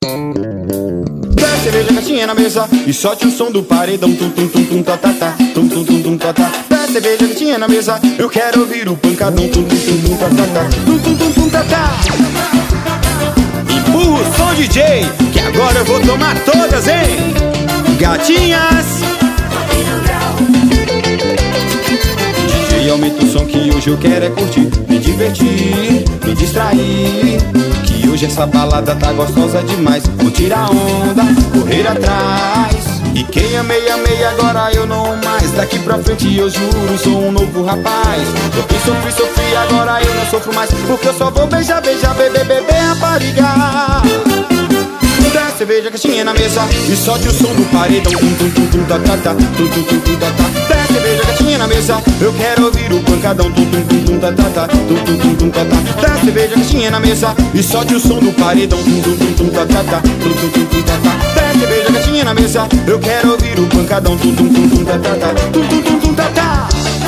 Desce cerveja, gatinha na mesa e solte o som do paredão. Tum tum tum tum tá tá tá, tum tum tum tum tá tá. Desce cerveja, gatinha na mesa, eu quero ouvir o pancadão. Tum tum tum tum tá tá tá, tum tum tum tum tá tá. Empurra o som, DJ, que agora eu vou tomar todas, hein? Gatinhas. DJ, aumenta o som que hoje eu quero é curtir, me divertir, me distrair. Que hoje essa balada tá gostosa demais. Vou tirar onda, correr atrás. E quem amei, amei, agora eu não mais. Daqui pra frente eu juro, sou um novo rapaz. Sofri, sofri, sofri, agora eu não sofro mais. Porque eu só vou beijar, beijar, beber, beber, rapariga. Desce cerveja, gatinha na mesa e solte o som do paredão. Tum tum tum tum tá tá tá, tum tum tum tum tá tá. Desce cerveja, gatinha na mesa, eu quero ouvir o pancadão. Tum tum tum tum tá tá tá, tum tum tum tum tá tá. Desce cerveja, gatinha na mesa e solte o som do paredão. Tum tum tum tum tá tá tá, tum tum tum tum tá tá. Desce cerveja, gatinha na mesa, eu quero ouvir o pancadão. Tum tum tum tum tá tá tá, tum tum tum tum tá tá.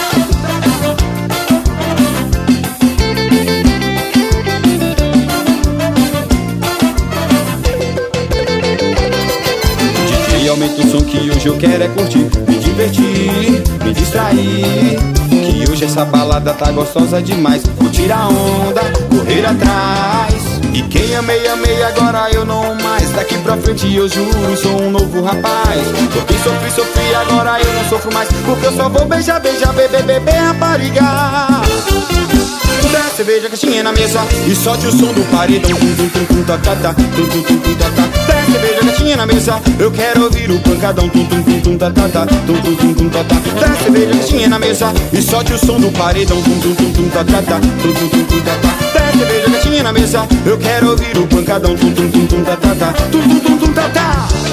Aumenta o som que hoje eu quero é curtir, me divertir, me distrair. Que hoje essa balada tá gostosa demais. Vou tirar onda, correr atrás. E quem amei, amei, agora eu não mais. Daqui pra frente eu juro, sou um novo rapaz. Sofri, sofri, sofri, agora eu não sofro mais. Porque eu só vou beijar, beijar, beber, beber, rapariga. Desce cerveja, gatinha na mesa e solte o som do paredão. Tum tum tum tum tá tá tá, tum tum tum tum tá tá. Desce cerveja, gatinha na mesa, eu quero ouvir o pancadão. Tum tum tum tum tá tá tá, tum tum tum tum tá tá. Desce cerveja, gatinha na mesa e solte o som do paredão. Tum tum tum tum tá tá tá, tum tum tum tum tá tá. Desce cerveja, gatinha na mesa, eu quero ouvir o pancadão. Tum tum tum tum tá tá tá, tum tum tum tum tá tá.